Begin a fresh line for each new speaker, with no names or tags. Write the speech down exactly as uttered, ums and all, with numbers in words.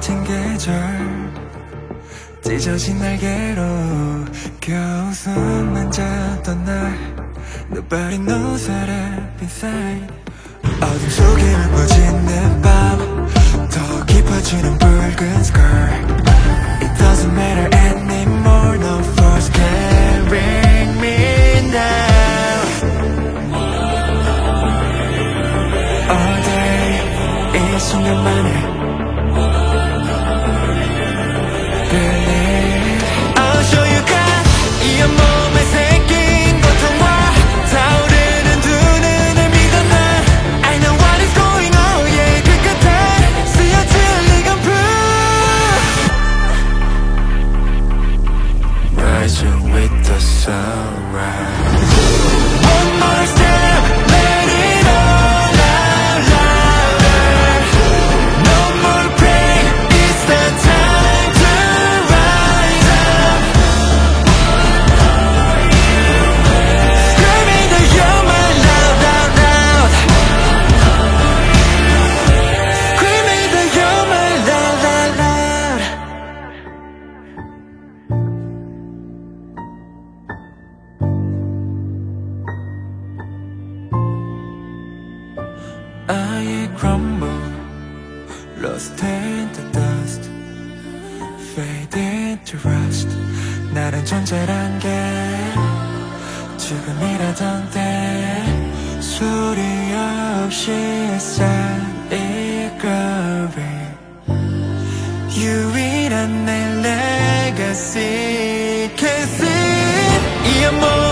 같은 계절 찢어진 날개로 겨우 숨만 잤던 날 Nobody knows what I've inside 어둠 속에 울부짖는 내밤 더 깊어지는 붉은 scar It doesn't matter anymore No force can bring me down All day 이 순간만에 I'll show you God 이 온몸에 새긴 고통과 타오르는 두 눈을 믿어 난 I know what is going on yeah 그 끝에 쓰여질 이건 proof Rising with the sunrise One more step let it all out louder No more pain it's the time to rise up Screaming that you're my love out loud Screaming that you're my love out loud I crumble Lost in the dust Fade into rust 나란 존재란 게 지금이라던데 소리 없이 쌓일 거리 유일한 내 legacy Can't see 이 온몸